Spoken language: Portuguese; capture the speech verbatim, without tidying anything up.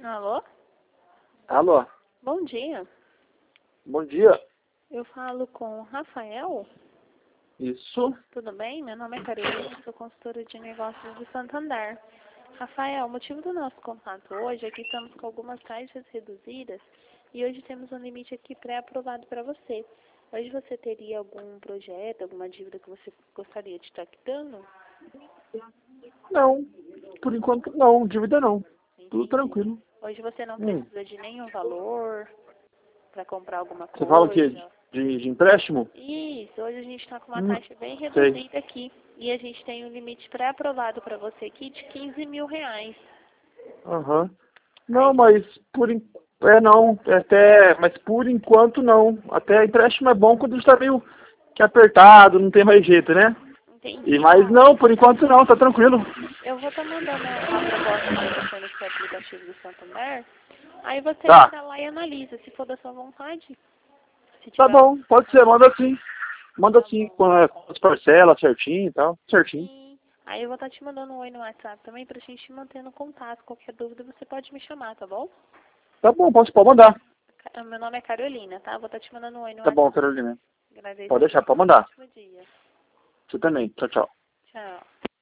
Alô? Alô, Bom dia. bom dia. Eu falo com o Rafael. Isso. Tudo bem? Meu nome é Carolina, sou consultora de negócios do Santander. Rafael, o motivo do nosso contato hoje é que estamos com algumas taxas reduzidas e hoje temos um limite aqui pré-aprovado para você. Hoje você teria algum projeto, alguma dívida que você gostaria de estar quitando? Não, por enquanto não, dívida não. Tudo Entendi. tranquilo. Hoje você não Hum. precisa de nenhum valor para comprar alguma Você fala o quê? coisa? De, de empréstimo? Isso, hoje a gente está com uma Hum, taxa bem sei. reduzida aqui. E a gente tem um limite pré-aprovado para você aqui de quinze mil reais. Aham. Não, mas por en- é não, é até, mas por enquanto não. Até empréstimo é bom quando está meio que apertado, não tem mais jeito, né? E Entendi. mas Ó, não, por enquanto não, tá tranquilo. eu vou estar mandando a a proposta para você no seu aplicativo do Santander. Aí você Tá, entra lá e analisa, se for da sua vontade. Se tá tiver bom, pode ser, manda assim. Manda tá assim, bom. com a- com as parcelas certinho e tal, certinho. Sim. Aí eu vou estar te mandando um oi no WhatsApp também pra gente manter no contato. Qualquer dúvida você pode me chamar, tá bom? Tá bom, pode, pode mandar. Ca- Meu nome é Carolina, tá? Vou estar te mandando um oi no Tá bom, WhatsApp. Carolina. Agradeço Pode aí. deixar, pode Um mandar. ótimo dia. Você também. Tchau, tchau. Tchau.